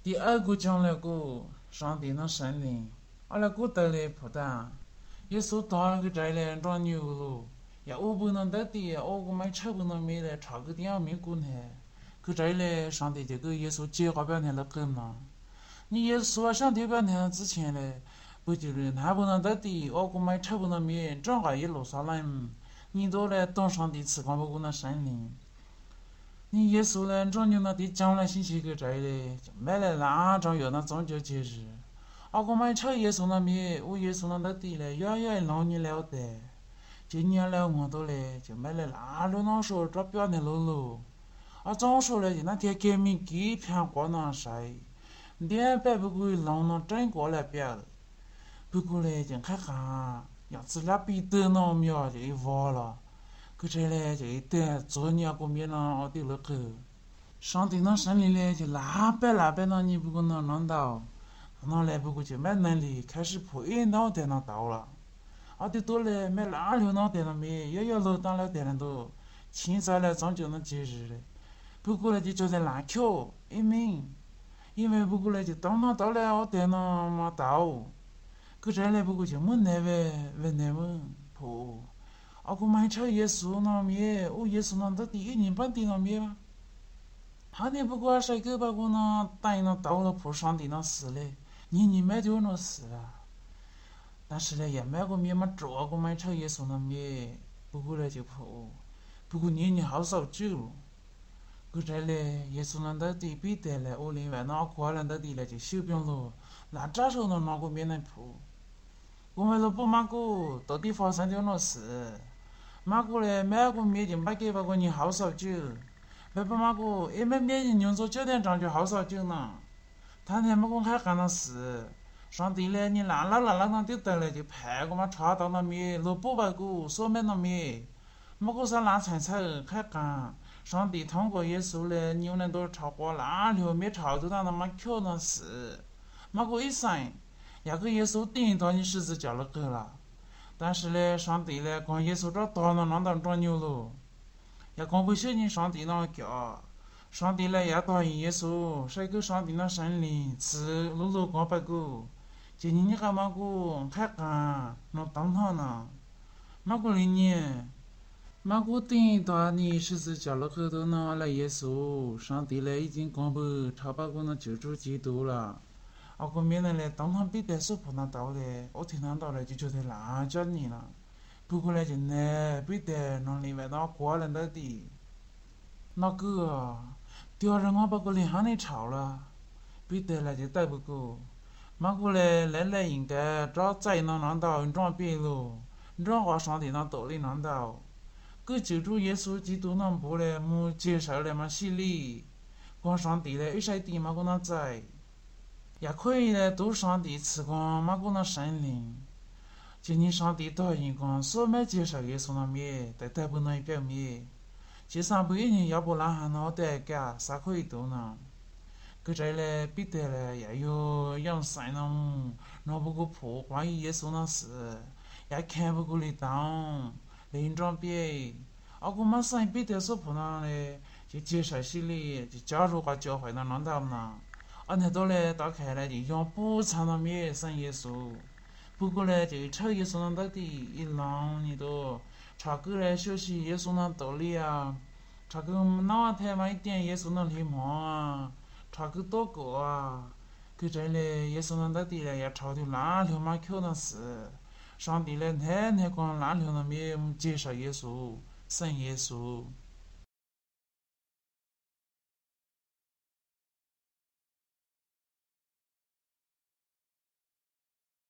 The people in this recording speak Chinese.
第二个讲了个上帝的圣灵，阿拉个得来不但，耶稣当个这来长牛了，也我不能得的，我个买车不能买来，差个点没过呢。个这来上帝就给耶稣介绍半天了够嘛？你耶稣上帝半天之前嘞，不就是他不能得的，我个买车不能买，正好一路上来，你都来当上帝赐光不过那圣灵。你耶稣呢？长牛那地讲了信息给这嘞，买了哪张有那宗教节日？我个买车耶稣那面，我耶稣那得地嘞，远远老你了得。今年了我都嘞，就买了哪路那说这表的路路。总说嘞，就那天革命机片过那谁，连摆不过老那整过来表，不过嘞就看看，要是那比得那苗就一挖了。个这嘞就一点做年个面那我丢了个，上帝那圣灵嘞就哪摆那你不过那弄到，那来不过就没能力开始破一脑袋那到了，的多嘞没哪流脑袋那没，要落当了袋那多，现在来终究那节日嘞，不过嘞就觉得难巧，因为不过嘞就当那到了我袋那没到，个这嘞不过就没那为那么破。个买车耶稣那面，我耶稣那到第一年半地那面嘛，他的不过谁给把我那带那到了破上帝那死嘞，你买就那死了，但是嘞也买个面嘛，这个买车耶稣那面，不过嘞就破，不过你好少久，个这嘞耶稣那到底彼得嘞，我另外那过来到底嘞就小病了，那咋说那个面来破，我们都不买个，到底发生了那事。买过来买个面就买给把个人好少酒，不买个一买面人用做酒店账就好少酒呢。他天没讲还干那事，上帝嘞你那就得了就派个嘛查到那面，落不把个所买那面，没个啥烂菜还干。上帝通过耶稣嘞，你有那多查过烂条没查到那么巧那事，没个一生，也个耶稣顶到你十字架了够了。但是嘞，上帝嘞，光耶稣这大那当长牛了，也光不相信上帝那叫，上帝嘞也答应耶稣，谁给上帝那圣灵赐路光不过，今年你还么个还干那当他呢？么个零年，么个顶到你十字架了后头呢来耶稣，上帝嘞已经光不超把过那救主基督了。个面嘞，当他比得手碰那到嘞，我听他到嘞就觉得那叫你了。不过嘞就呢，比得那另外那过来到的，那个第二日我把个脸喊你吵了，比得嘞就带不过。马过嘞来应该找在那到装别了，装话上的那道理那到，个救主耶稣基督那不嘞没接受嘞嘛洗礼，光上帝嘞一晒地嘛个那在。也可以嘞，都上帝赐光马个那圣灵，今年上帝答应光所没接受耶稣那面，在台不能表面，就算不一年要不然还脑袋干啥可以做呢？个这嘞彼得嘞也有养生了，那不过破关于耶稣那事，也看不过来当另装别，个马上彼得所碰到嘞，就接受洗礼，就加入个教会那啷到呢？那多嘞，打开嘞就用补偿那面生耶稣，不过嘞就瞅耶稣那到底一浪你都查个嘞学习耶稣那道理啊，查个哪台嘛一点耶稣那礼貌啊，查个祷告啊，个这嘞耶稣那到底嘞也查的哪条嘛巧那事，上帝嘞天天讲哪条那面接受耶稣，生耶稣。